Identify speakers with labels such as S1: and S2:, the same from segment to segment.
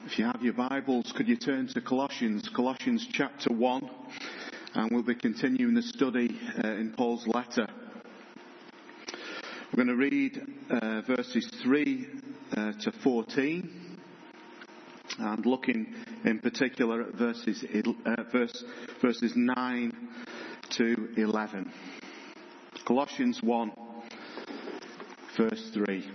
S1: If you have your Bibles, could you turn to Colossians chapter 1, and we'll be continuing the study in Paul's letter. We're going to read verses 3 to 14, and looking in particular at verses 9 to 11. Colossians 1, verse 3.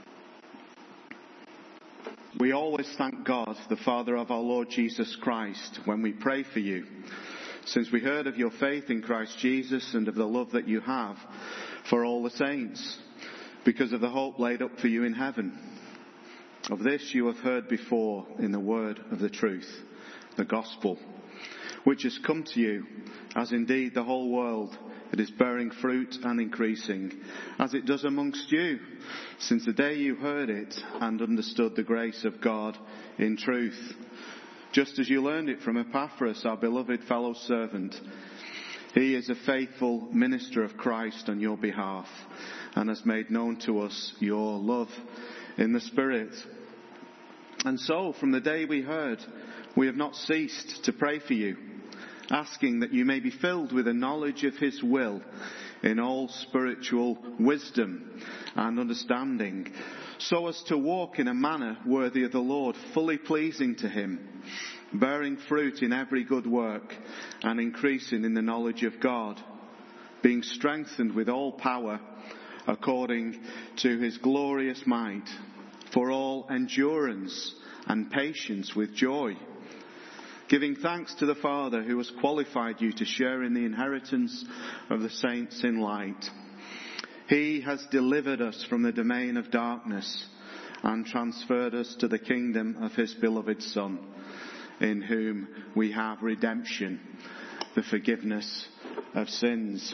S1: We always thank God, the Father of our Lord Jesus Christ, when we pray for you, since we heard of your faith in Christ Jesus and of the love that you have for all the saints, because of the hope laid up for you in heaven. Of this you have heard before in the word of the truth, the gospel, which has come to you, as indeed the whole world it is bearing fruit and increasing, as it does amongst you, since the day you heard it and understood the grace of God in truth, just as you learned it from Epaphras, our beloved fellow servant. He is a faithful minister of Christ on your behalf, and has made known to us your love in the Spirit. And so, from the day we heard, we have not ceased to pray for you, asking that you may be filled with a knowledge of His will in all spiritual wisdom and understanding, so as to walk in a manner worthy of the Lord, fully pleasing to Him, bearing fruit in every good work and increasing in the knowledge of God, being strengthened with all power according to His glorious might, for all endurance and patience with joy, giving thanks to the Father who has qualified you to share in the inheritance of the saints in light. He has delivered us from the domain of darkness and transferred us to the kingdom of His beloved Son, in whom we have redemption, the forgiveness of sins.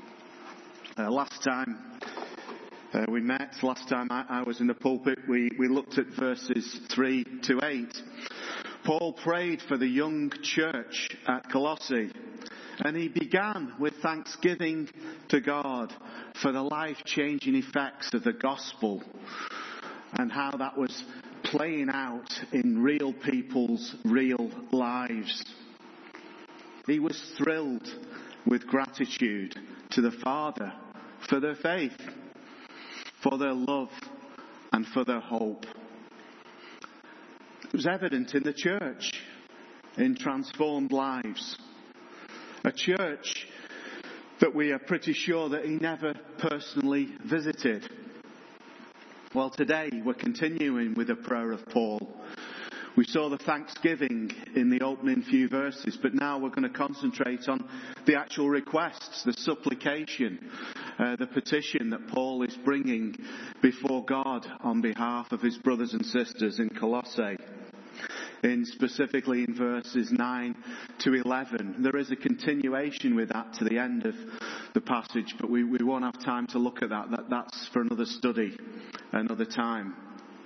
S1: Last time we met, last time I was in the pulpit, we looked at verses 3 to 8. Paul prayed for the young church at Colossae, and he began with thanksgiving to God for the life-changing effects of the gospel and how that was playing out in real people's real lives. He was thrilled with gratitude to the Father for their faith, for their love, and for their hope. It was evident in the church, in transformed lives. A church that we are pretty sure that he never personally visited. Well, today we're continuing with a prayer of Paul. We saw the thanksgiving in the opening few verses, but now we're going to concentrate on the actual requests, the supplication, the petition that Paul is bringing before God on behalf of his brothers and sisters in Colossae. Specifically in verses 9 to 11. There is a continuation with that to the end of the passage, but we won't have time to look at that. That's for another study, another time.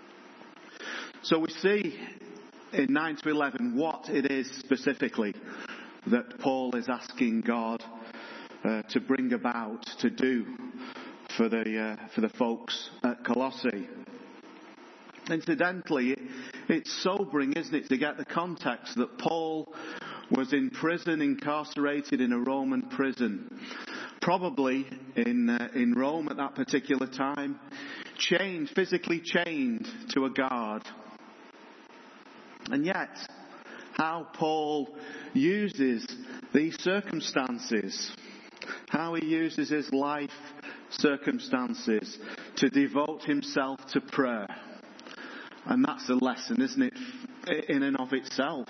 S1: So we see in 9 to 11 what it is specifically that Paul is asking God to bring about, to do for the folks at Colossae. Incidentally, it's sobering, isn't it, to get the context that Paul was in prison, incarcerated in a Roman prison, probably in Rome at that particular time, chained, physically chained to a guard. And yet, how Paul uses these circumstances, how he uses his life circumstances to devote himself to prayer. And that's a lesson, isn't it, in and of itself.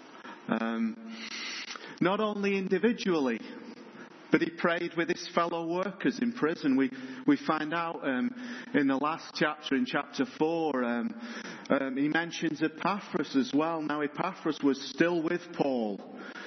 S1: Not only individually, but he prayed with his fellow workers in prison. We find out in the last chapter, in chapter 4, he mentions Epaphras as well. Now Epaphras was still with Paul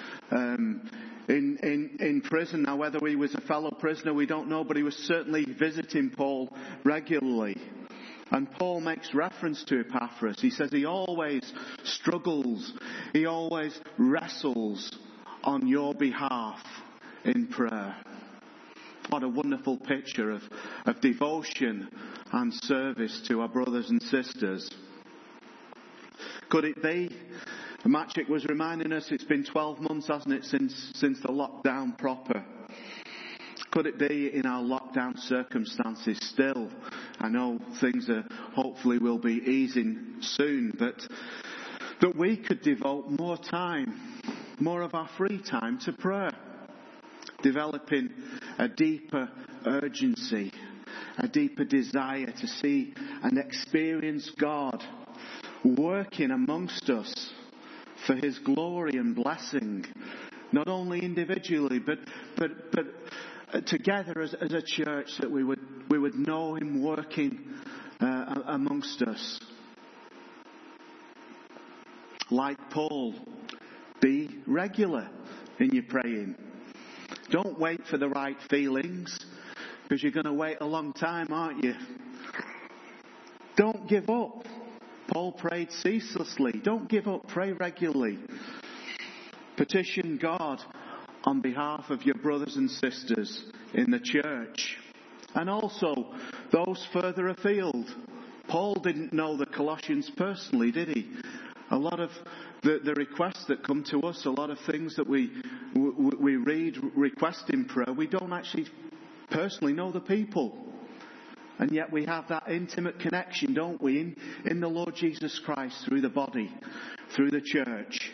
S1: in prison. Now whether he was a fellow prisoner, we don't know, but he was certainly visiting Paul regularly. And Paul makes reference to Epaphras. He says he always struggles, he always wrestles on your behalf in prayer. What a wonderful picture of devotion and service to our brothers and sisters. Could it be? Maciek was reminding us it's been 12 months, hasn't it, since the lockdown proper. Could it be in our lockdown circumstances still? I know things hopefully will be easing soon, but that we could devote more time, more of our free time to prayer. Developing a deeper urgency, a deeper desire to see and experience God working amongst us for His glory and blessing, not only individually but together as a church, that we would know Him working amongst us. Like Paul, be regular in your praying. Don't wait for the right feelings, because you're going to wait a long time, aren't you? Don't give up. Paul prayed ceaselessly. Don't give up. Pray regularly. Petition God on behalf of your brothers and sisters in the church, and also those further afield. Paul didn't know the Colossians personally, did he? A lot of the requests that come to us, a lot of things that we read, request in prayer, we don't actually personally know the people. And yet we have that intimate connection, don't we, in the Lord Jesus Christ, through the body, through the church.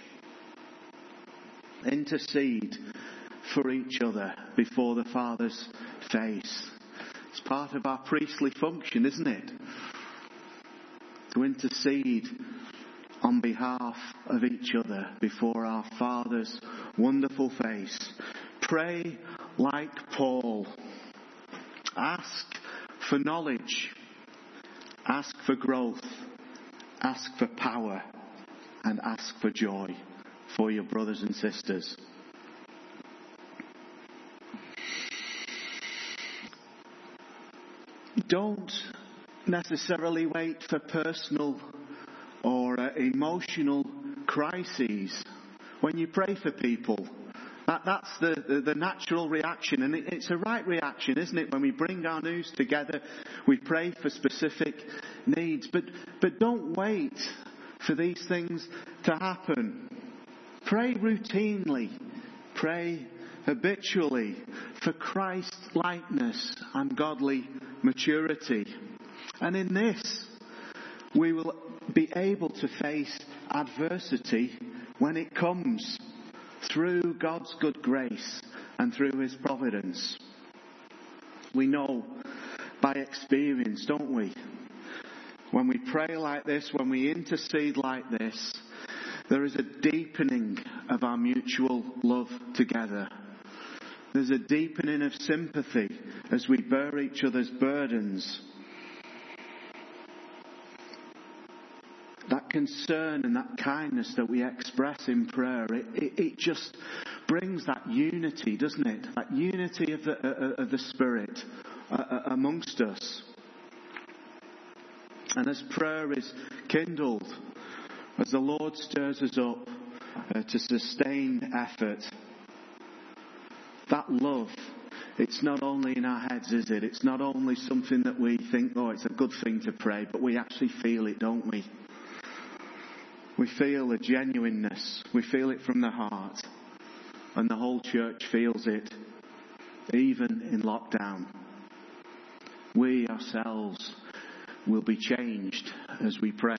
S1: Intercede for each other before the Father's face. It's part of our priestly function, isn't it? To intercede on behalf of each other before our Father's wonderful face. Pray like Paul. Ask for knowledge. Ask for growth. Ask for power. And ask for joy for your brothers and sisters. Don't necessarily wait for personal or emotional crises when you pray for people. That's the natural reaction, and it's a right reaction, isn't it? When we bring our news together, we pray for specific needs. But don't wait for these things to happen. Pray routinely. Pray habitually for Christ's likeness and godly maturity. And in this, we will be able to face adversity when it comes, through God's good grace and through His providence. We know by experience, don't we? When we pray like this, when we intercede like this, there is a deepening of our mutual love together. There's a deepening of sympathy as we bear each other's burdens. That concern and that kindness that we express in prayer, it just brings that unity, doesn't it? That unity of the Spirit amongst us. And as prayer is kindled, as the Lord stirs us up to sustained effort, that love, it's not only in our heads, is it? It's not only something that we think, oh, it's a good thing to pray, but we actually feel it, don't we? We feel the genuineness. We feel it from the heart. And the whole church feels it, even in lockdown. We ourselves will be changed as we pray.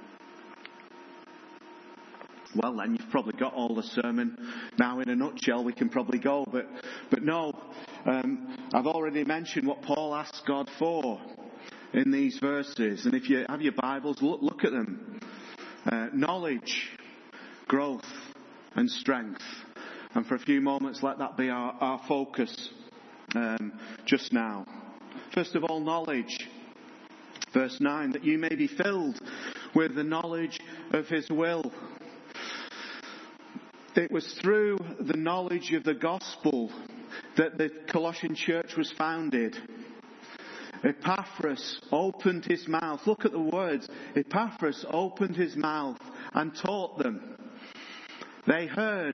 S1: Well, then you've probably got all the sermon now in a nutshell. We can probably go, but no. I've already mentioned what Paul asks God for in these verses. And if you have your Bibles, look at them. Knowledge, growth and strength. And for a few moments, let that be our focus just now. First of all, knowledge. Verse 9, that you may be filled with the knowledge of His will. It was through the knowledge of the gospel that the Colossian church was founded. Epaphras opened his mouth. Look at the words. Epaphras opened his mouth and taught them. They heard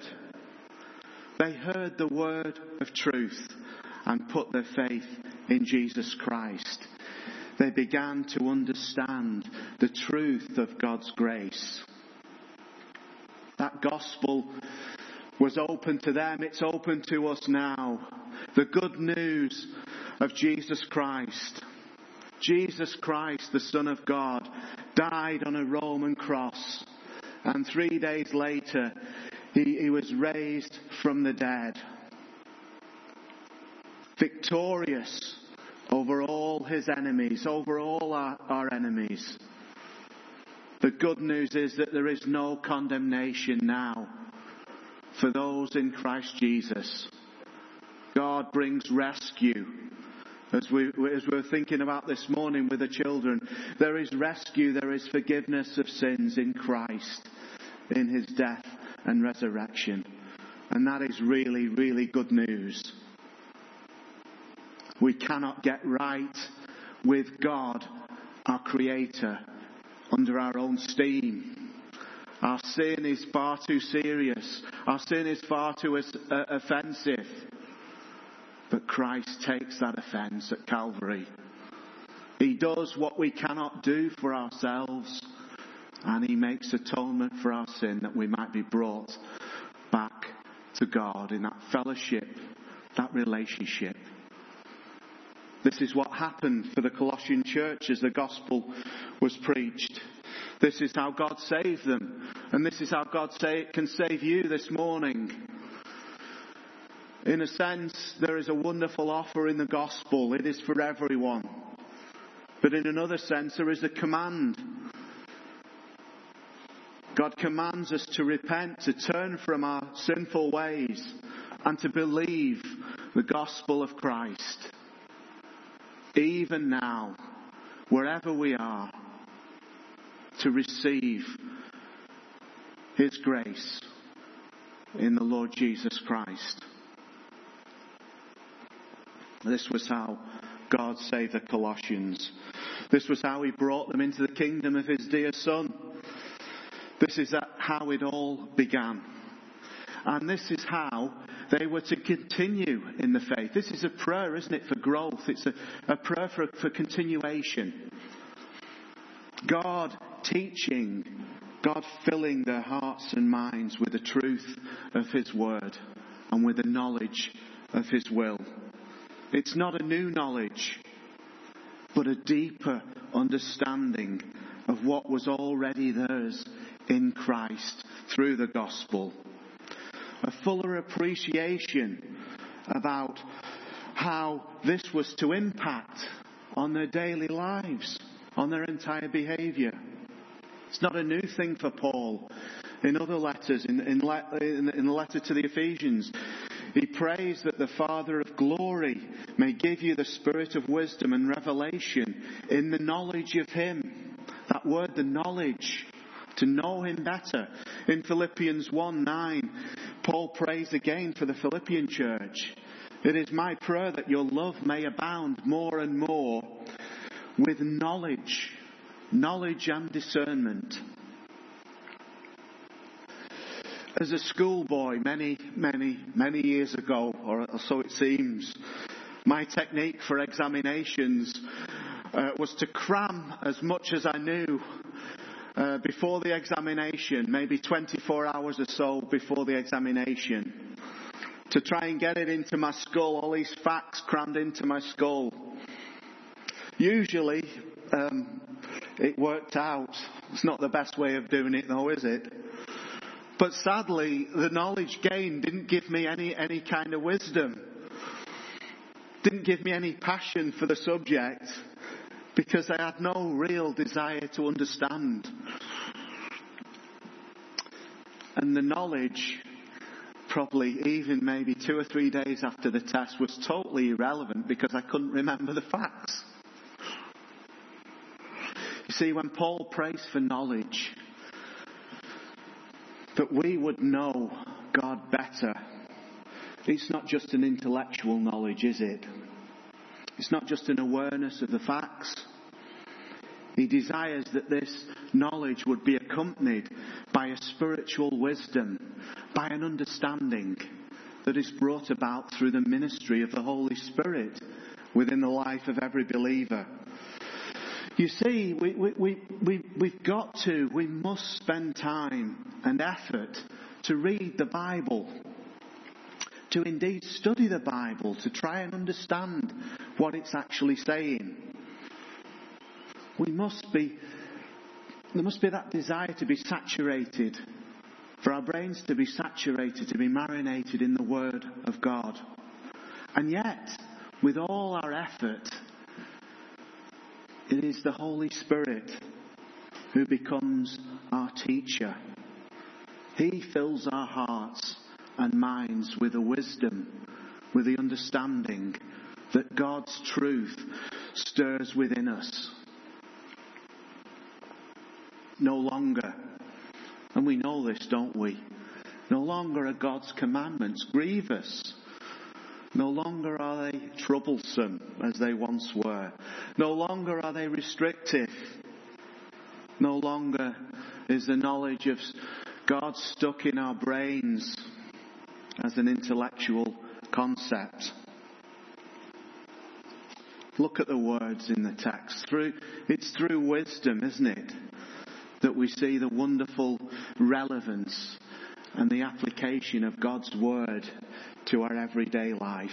S1: the word of truth and put their faith in Jesus Christ. They began to understand the truth of God's grace. That gospel was open to them. It's open to us now. The good news of Jesus Christ. Jesus Christ, the Son of God, died on a Roman cross. And 3 days later, he was raised from the dead. Victorious over all his enemies, over all our enemies. The good news is that there is no condemnation now for those in Christ Jesus. God brings rescue. As we were thinking about this morning with the children, there is rescue, there is forgiveness of sins in Christ, in his death and resurrection. And that is really, really good news. We cannot get right with God, our Creator, under our own steam. Our sin is far too serious. Our sin is far too offensive. But Christ takes that offence at Calvary. He does what we cannot do for ourselves. And he makes atonement for our sin that we might be brought back to God in that fellowship, that relationship. This is what happened for the Colossian church as the gospel was preached. This is how God saved them. And this is how God can save you this morning. In a sense, there is a wonderful offer in the gospel. It is for everyone. But in another sense, there is a command. God commands us to repent, to turn from our sinful ways, and to believe the gospel of Christ. Even now, wherever we are, to receive his grace in the Lord Jesus Christ. This was how God saved the Colossians. This was how he brought them into the kingdom of his dear Son. This is how it all began. And this is how they were to continue in the faith. This is a prayer, isn't it, for growth. It's a prayer for continuation. God teaching, God filling their hearts and minds with the truth of his word and with the knowledge of his will. It's not a new knowledge, but a deeper understanding of what was already theirs in Christ through the gospel. A fuller appreciation about how this was to impact on their daily lives, on their entire behaviour. It's not a new thing for Paul. In other letters, in the letter to the Ephesians, he prays that the Father of glory may give you the spirit of wisdom and revelation in the knowledge of him. That word, the knowledge, to know him better. In Philippians 1:9, Paul prays again for the Philippian church. It is my prayer that your love may abound more and more with knowledge and discernment. As a schoolboy many years ago, or so it seems, my technique for examinations was to cram as much as I knew before the examination, maybe 24 hours or so before the examination, to try and get it into my skull, all these facts crammed into my skull. Usually it worked out. It's not the best way of doing it though, is it? But sadly, the knowledge gained didn't give me any kind of wisdom. Didn't give me any passion for the subject, because I had no real desire to understand. And the knowledge, probably even maybe 2 or 3 days after the test, was totally irrelevant because I couldn't remember the facts. You see, when Paul prays for knowledge, that we would know God better, it's not just an intellectual knowledge, is it? It's not just an awareness of the facts. He desires that this knowledge would be accompanied by a spiritual wisdom, by an understanding that is brought about through the ministry of the Holy Spirit within the life of every believer. You see, we must spend time and effort to read the Bible, to indeed study the Bible, to try and understand what it's actually saying. There must be that desire to be saturated, for our brains to be saturated, to be marinated in the Word of God. And yet, with all our effort, it is the Holy Spirit who becomes our teacher. He fills our hearts and minds with the wisdom, with the understanding that God's truth stirs within us. No longer, and we know this, don't we? No longer are God's commandments grievous. No longer are they troublesome as they once were. No longer are they restrictive. No longer is the knowledge of God stuck in our brains as an intellectual concept. Look at the words in the text. It's through wisdom, isn't it, that we see the wonderful relevance and the application of God's word to our everyday life.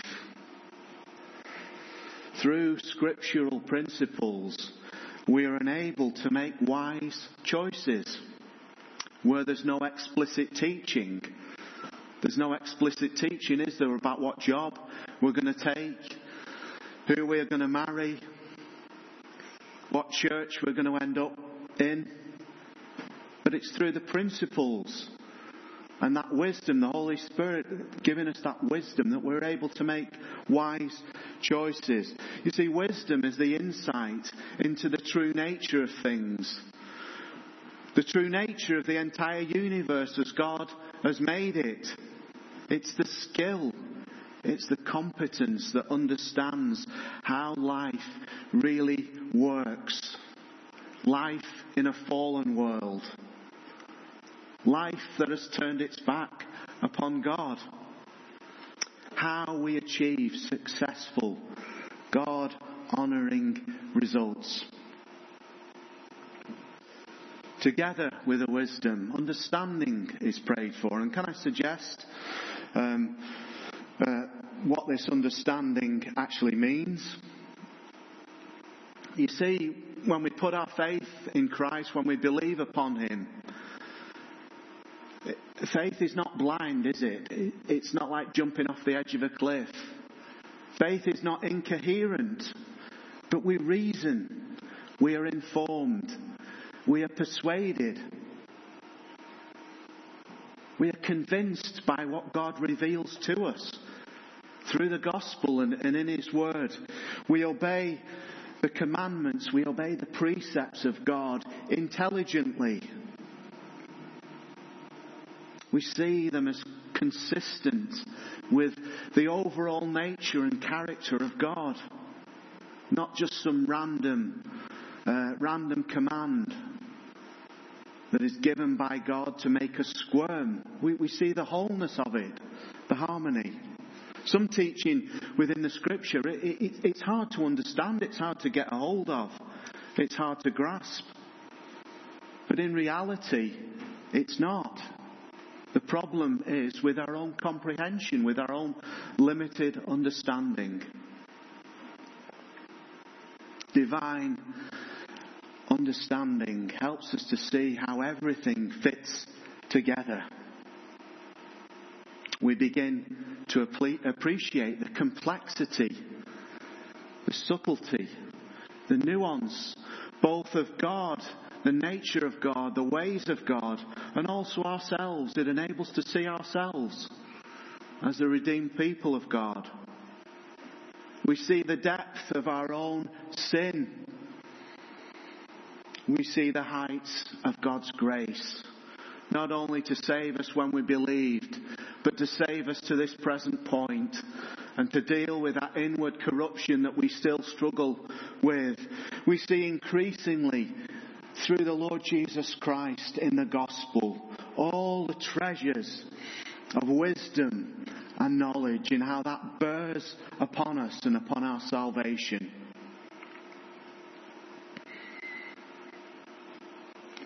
S1: Through scriptural principles, we are enabled to make wise choices where there's no explicit teaching. There's no explicit teaching, is there, about what job we're going to take, who we're going to marry, what church we're going to end up in. But it's through the principles and that wisdom, the Holy Spirit giving us that wisdom, that we're able to make wise choices. You see, wisdom is the insight into the true nature of things. The true nature of the entire universe as God has made it. It's the skill, it's the competence that understands how life really works. Life in a fallen world. Life that has turned its back upon God. How we achieve successful, God-honouring results. Together with the wisdom, understanding is prayed for. And can I suggest what this understanding actually means? You see, when we put our faith in Christ, when we believe upon Him, faith is not blind, is it? It's not like jumping off the edge of a cliff. Faith is not incoherent, but we reason, we are informed, we are persuaded, we are convinced by what God reveals to us through the gospel and in His word. We obey the commandments, we obey the precepts of God intelligently. We see them as consistent with the overall nature and character of God. Not just some random command that is given by God to make us squirm. We see the wholeness of it, the harmony. Some teaching within the Scripture, it's hard to understand, it's hard to get a hold of, it's hard to grasp. But in reality, it's not. The problem is with our own comprehension, with our own limited understanding. Divine understanding helps us to see how everything fits together. We begin to appreciate the complexity, the subtlety, the nuance, both of God, the nature of God, the ways of God, and also ourselves. It enables to see ourselves as the redeemed people of God. We see the depth of our own sin. We see the heights of God's grace, not only to save us when we believed, but to save us to this present point and to deal with that inward corruption that we still struggle with. We see increasingly through the Lord Jesus Christ in the gospel all the treasures of wisdom and knowledge and how that bears upon us and upon our salvation.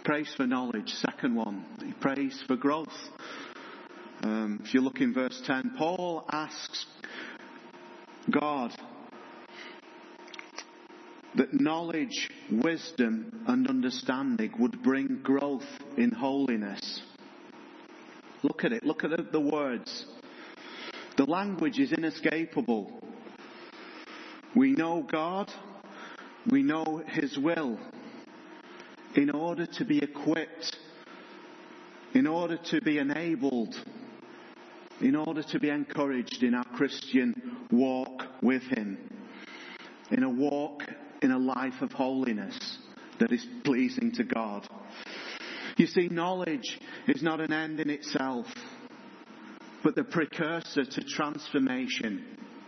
S1: prays for knowledge. Second one, he prays for growth. If you look in verse 10, Paul asks God that knowledge, wisdom and understanding would bring growth in holiness. Look at it. Look at the words. The language is inescapable. We know God. We know His will. In order to be equipped, in order to be enabled, in order to be encouraged in our Christian walk with Him, in a walk in a life of holiness that is pleasing to God. You see, knowledge is not an end in itself, but the precursor to transformation.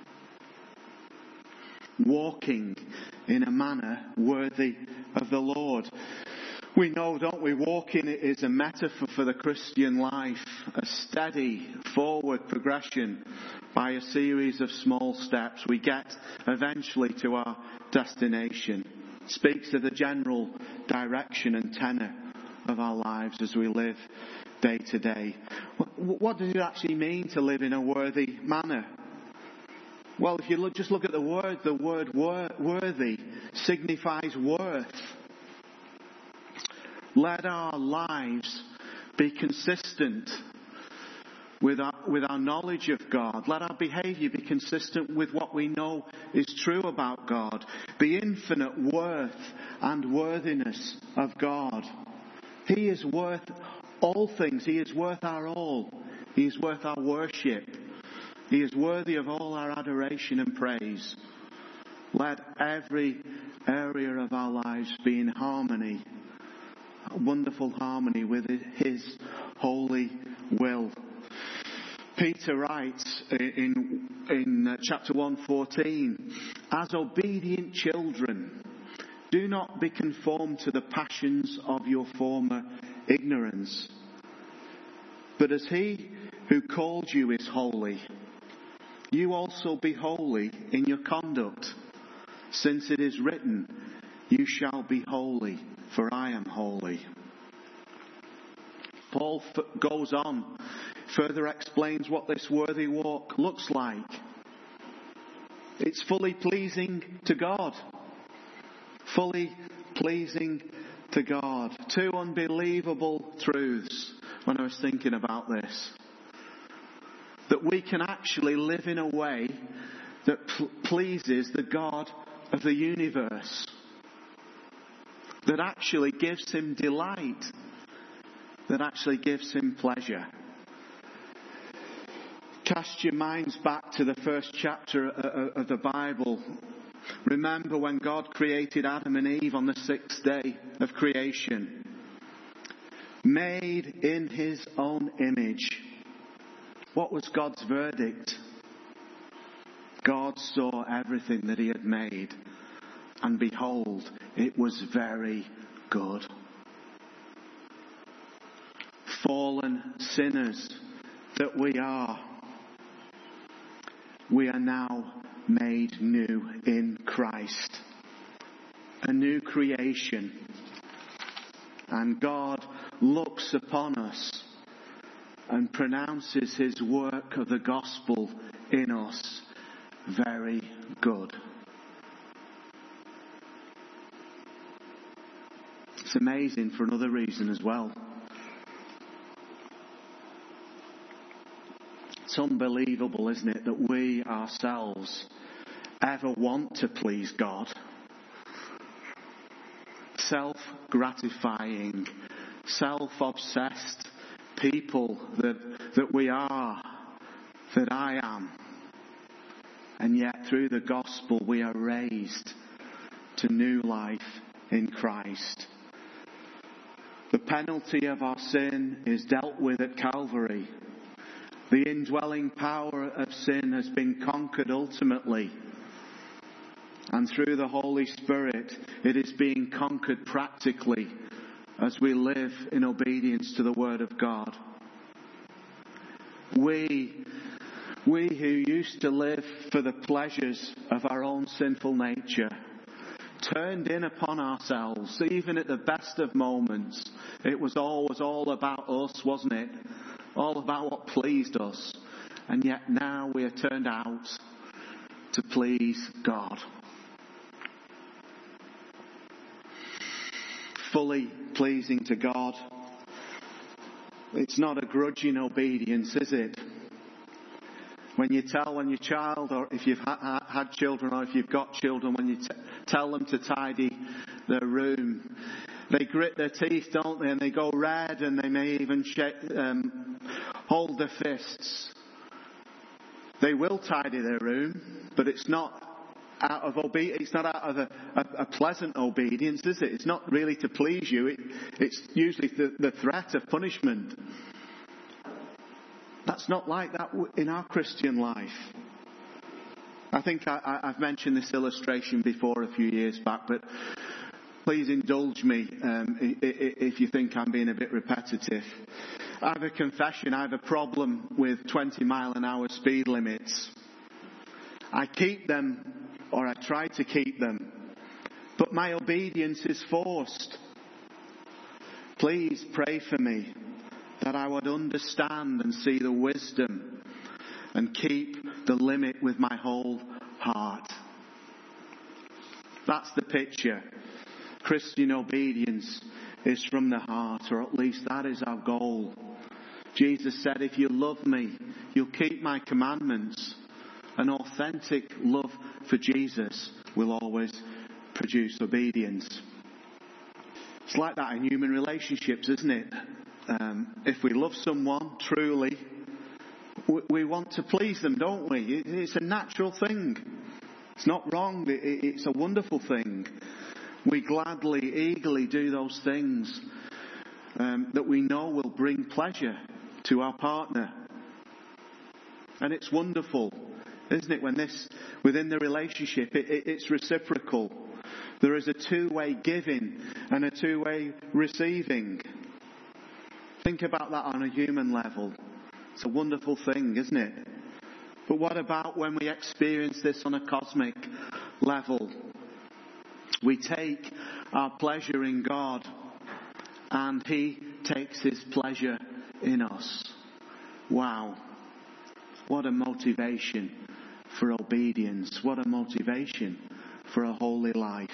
S1: Walking in a manner worthy of the Lord. We know, don't we, walking is a metaphor for the Christian life, a steady forward progression by a series of small steps. We get eventually to our destination. It speaks of the general direction and tenor of our lives as we live day to day. What does it actually mean to live in a worthy manner? Well, if you just look at the word worthy signifies worth. Let our lives be consistent with our knowledge of God. Let our behaviour be consistent with what we know is true about God. The infinite worth and worthiness of God. He is worth all things. He is worth our all. He is worth our worship. He is worthy of all our adoration and praise. Let every area of our lives be in harmony, wonderful harmony with His holy will. Peter writes in chapter 1:14, as obedient children, do not be conformed to the passions of your former ignorance, but as He who called you is holy, you also be holy in your conduct, since it is written, you shall be holy, for I am holy. Paul goes on, further explains what this worthy walk looks like. It's fully pleasing to God. Fully pleasing to God. Two unbelievable truths when I was thinking about this. That we can actually live in a way that pleases the God of the universe. That actually gives Him delight. That actually gives Him pleasure. Cast your minds back to the first chapter of the Bible. Remember when God created Adam and Eve on the 6th day of creation. Made in His own image. What was God's verdict? God saw everything that He had made, and behold, it was very good. Fallen sinners that we are now made new in Christ. A new creation. And God looks upon us and pronounces His work of the gospel in us very good. It's amazing for another reason as well. It's unbelievable, isn't it, that we ourselves ever want to please God. Self-gratifying, self-obsessed people that we are, that I am. And yet through the gospel we are raised to new life in Christ. The penalty of our sin is dealt with at Calvary. The indwelling power of sin has been conquered ultimately. And through the Holy Spirit, it is being conquered practically as we live in obedience to the Word of God. We who used to live for the pleasures of our own sinful nature turned in upon ourselves, even at the best of moments. It was always all about us, wasn't it? All about what pleased us. And yet now we are turned out to please God. Fully pleasing to God. It's not a grudging obedience, is it? When you tell your child, or if you've had children, or if you've got children, when you tell them to tidy their room, they grit their teeth, don't they? And they go red, and they may even hold their fists. They will tidy their room, but it's not out of it's not out of a pleasant obedience, is it? It's not really to please you. It's usually the threat of punishment. That's not like that in our Christian life. I think I've mentioned this illustration before a few years back, but please indulge me if you think I'm being a bit repetitive. I have a confession. I have a problem with 20 mile an hour speed limits. I keep them, or I try to keep them, but my obedience is forced. Please pray for me that I would understand and see the wisdom and keep the limit with my whole heart. That's the picture. Christian obedience is from the heart, or at least that is our goal. Jesus said, if you love me, you'll keep my commandments. An authentic love for Jesus will always produce obedience. It's like that in human relationships, isn't it? If we love someone truly, we want to please them, don't we? It's a natural thing. It's not wrong. It's a wonderful thing. We gladly, eagerly do those things that we know will bring pleasure to our partner. And it's wonderful, isn't it, when within the relationship, it's reciprocal. There is a two-way giving and a two-way receiving. Think about that on a human level. It's a wonderful thing, isn't it? But what about when we experience this on a cosmic level? We take our pleasure in God, and He takes His pleasure in us. Wow. What a motivation for obedience. What a motivation for a holy life.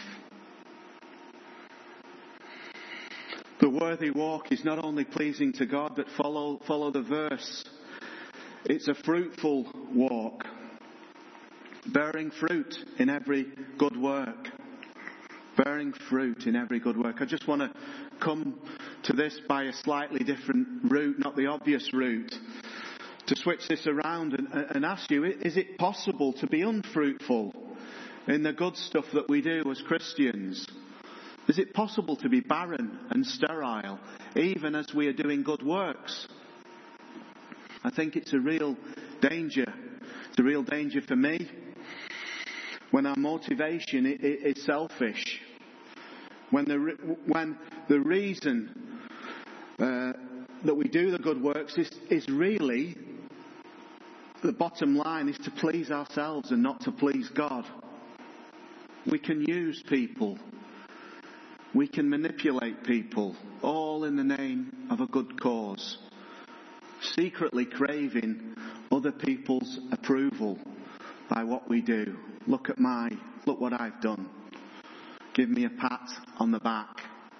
S1: The worthy walk is not only pleasing to God, but follow the verse. It's a fruitful walk, bearing fruit in every good work. Bearing fruit in every good work. I just want to come to this by a slightly different route, not the obvious route, to switch this around and ask you, is it possible to be unfruitful in the good stuff that we do as Christians? Is it possible to be barren and sterile even as we are doing good works? I think it's a real danger. It's a real danger for me when our motivation is selfish. When the reason that we do the good works is really, the bottom line is to please ourselves and not to please God. We can use people. We can manipulate people, all in the name of a good cause, secretly craving other people's approval by what we do. Look what I've done. Give me a pat on the back.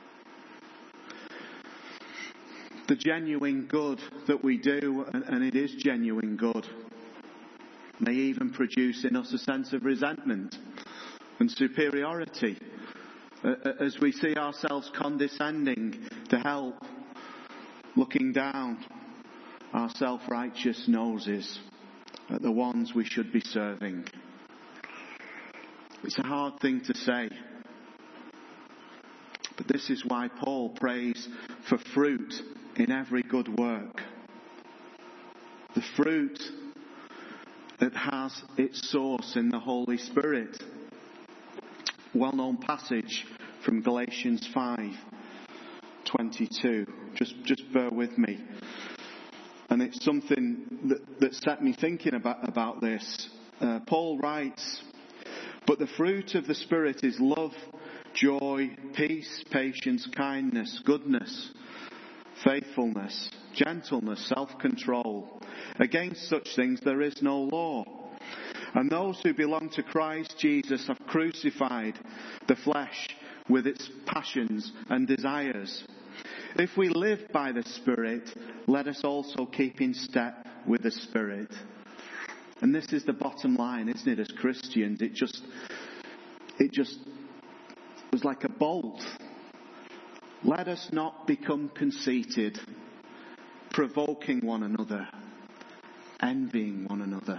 S1: The genuine good that we do, and it is genuine good, may even produce in us a sense of resentment and superiority as we see ourselves condescending to help, looking down our self-righteous noses at the ones we should be serving. It's a hard thing to say. But this is why Paul prays for fruit in every good work. The fruit that has its source in the Holy Spirit. Well-known passage from Galatians 5:22. Just bear with me. And it's something that set me thinking about this. Paul writes, "But the fruit of the Spirit is love, joy, peace, patience, kindness, goodness, faithfulness, gentleness, self-control. Against such things there is no law. And those who belong to Christ Jesus have crucified the flesh with its passions and desires. If we live by the Spirit, let us also keep in step with the Spirit. And this is the bottom line, isn't it, as Christians? It just was like a bolt. Let us not become conceited, provoking one another, envying one another.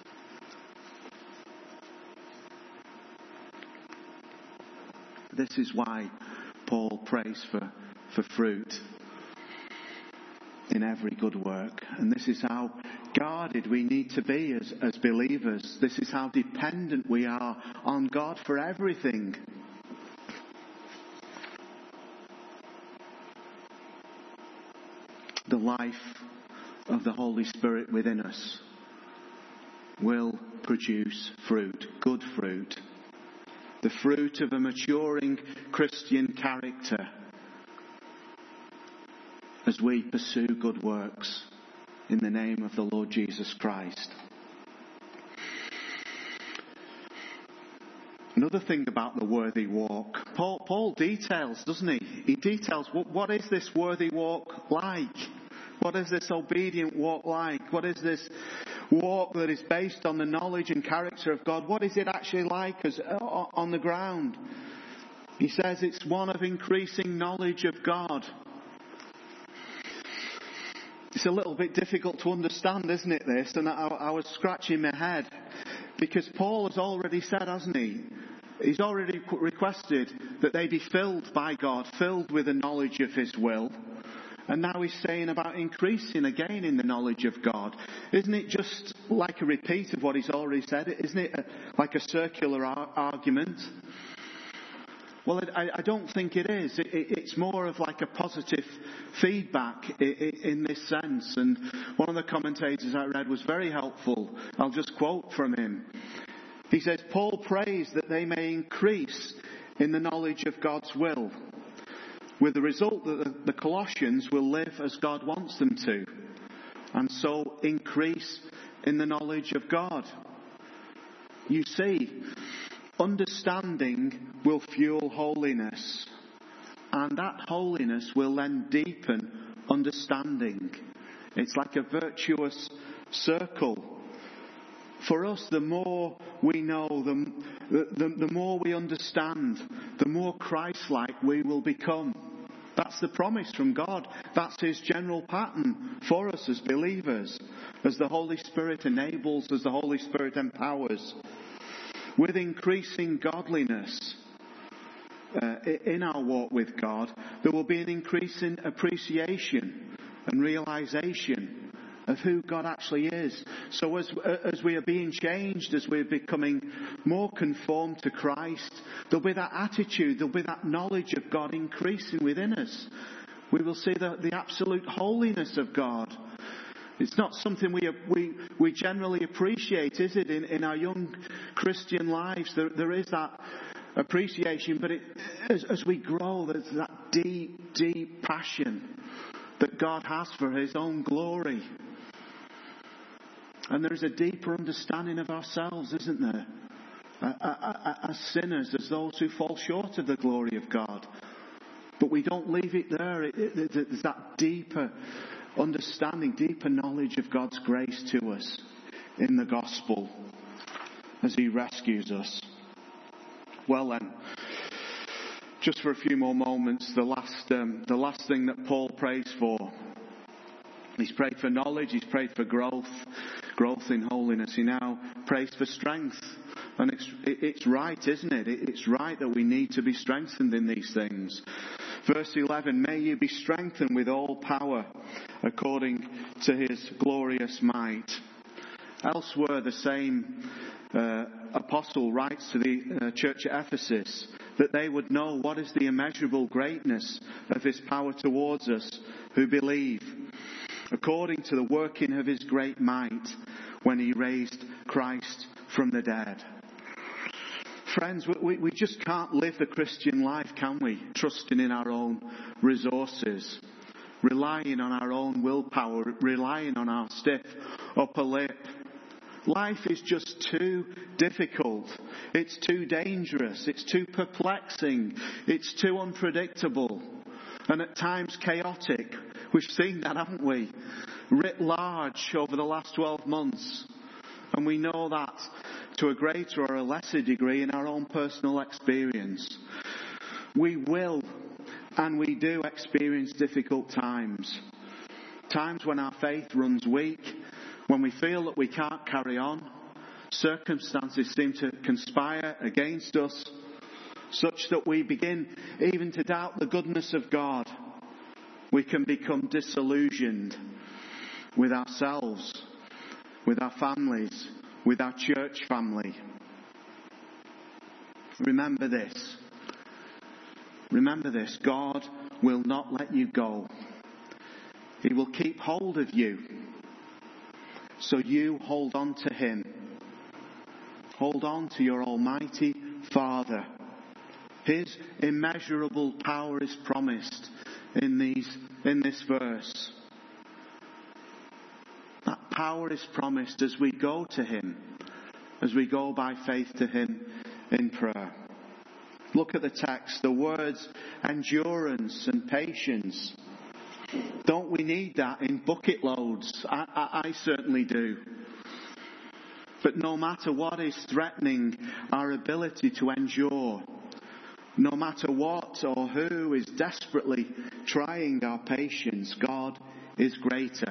S1: This is why Paul prays for fruit in every good work. And this is how guarded we need to be as believers. This is how dependent we are on God for everything. The life of the Holy Spirit within us will produce fruit, good fruit. The fruit of a maturing Christian character as we pursue good works in the name of the Lord Jesus Christ. Another thing about the worthy walk, Paul details, doesn't he? He details what is this worthy walk like? What is this obedient walk like? What is this walk that is based on the knowledge and character of God? What is it actually like on the ground? He says it's one of increasing knowledge of God. It's a little bit difficult to understand, isn't it, this? And I was scratching my head because Paul has already said, hasn't he? He's already requested that they be filled by God, filled with the knowledge of His will. And now he's saying about increasing again in the knowledge of God. Isn't it just like a repeat of what he's already said? Isn't it like a circular argument? Well, I don't think it is. It's more of like a positive feedback in this sense. And one of the commentators I read was very helpful. I'll just quote from him. He says, Paul prays that they may increase in the knowledge of God's will, with the result that the Colossians will live as God wants them to, and so increase in the knowledge of God. You see, understanding will fuel holiness, and that holiness will then deepen understanding. It's like a virtuous circle. For us, the more we know, the more we understand, the more Christ-like we will become. That's the promise from God. That's His general pattern for us as believers, as the Holy Spirit enables, as the Holy Spirit empowers. With increasing godliness in our walk with God, there will be an increase in appreciation and realization of who God actually is. So as we are being changed, as we're becoming more conformed to Christ, there'll be that attitude, there'll be that knowledge of God increasing within us. We will see the absolute holiness of God. It's not something we generally appreciate, is it, in our young Christian lives? There is that appreciation, but as we grow, there's that deep, deep passion that God has for His own glory. And there is a deeper understanding of ourselves, isn't there? As sinners, as those who fall short of the glory of God. But we don't leave it there. There's that deeper understanding, deeper knowledge of God's grace to us in the gospel as He rescues us. Well then, just for a few more moments, the last thing that Paul prays for. He's prayed for knowledge, he's prayed for growth in holiness. He now prays for strength. And it's right, isn't it? It's right that we need to be strengthened in these things. Verse 11, may you be strengthened with all power according to His glorious might. Elsewhere, the same apostle writes to the church at Ephesus that they would know what is the immeasurable greatness of His power towards us who believe, according to the working of His great might when He raised Christ from the dead. Friends, we just can't live the Christian life, can we? Trusting in our own resources, relying on our own willpower, relying on our stiff upper lip. Life is just too difficult. It's too dangerous. It's too perplexing. It's too unpredictable. And at times chaotic. We've seen that, haven't we? Writ large over the last 12 months. And we know that to a greater or a lesser degree in our own personal experience. We will and we do experience difficult times. Times when our faith runs weak, when we feel that we can't carry on. Circumstances seem to conspire against us, such that we begin even to doubt the goodness of God. We can become disillusioned with ourselves, with our families, with our church family. Remember this. Remember this. God will not let you go. He will keep hold of you. So you hold on to Him. Hold on to your Almighty Father. His immeasurable power is promised in this verse. That power is promised as we go to Him, as we go by faith to Him in prayer. Look at the text, the words endurance and patience. Don't we need that in bucket loads? I certainly do. But no matter what is threatening our ability to endure, no matter what or who is desperately trying our patience, God is greater.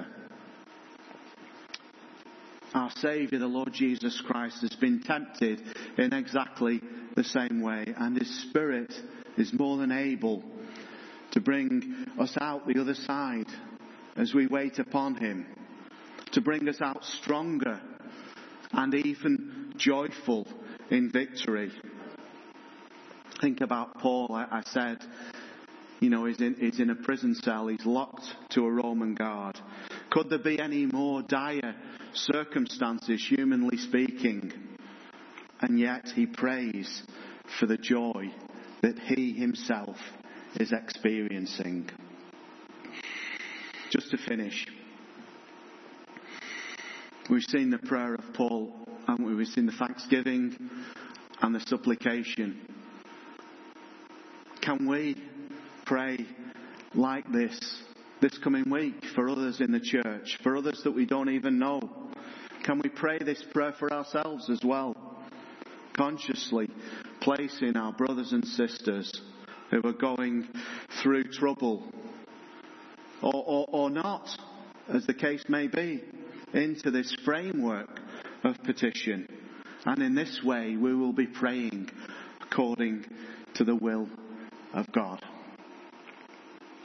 S1: Our Saviour, the Lord Jesus Christ, has been tempted in exactly the same way, and His Spirit is more than able to bring us out the other side as we wait upon Him, to bring us out stronger and even joyful in victory. Think about Paul. I said, he's in a prison cell. He's locked to a Roman guard. Could there be any more dire circumstances, humanly speaking? And yet he prays for the joy that he himself is experiencing. Just to finish, we've seen the prayer of Paul, haven't we? We've seen the thanksgiving and the supplication. Can we pray like this coming week for others in the church, for others that we don't even know? Can we pray this prayer for ourselves as well? Consciously placing our brothers and sisters who are going through trouble or not, as the case may be, into this framework of petition. And in this way we will be praying according to the will of God.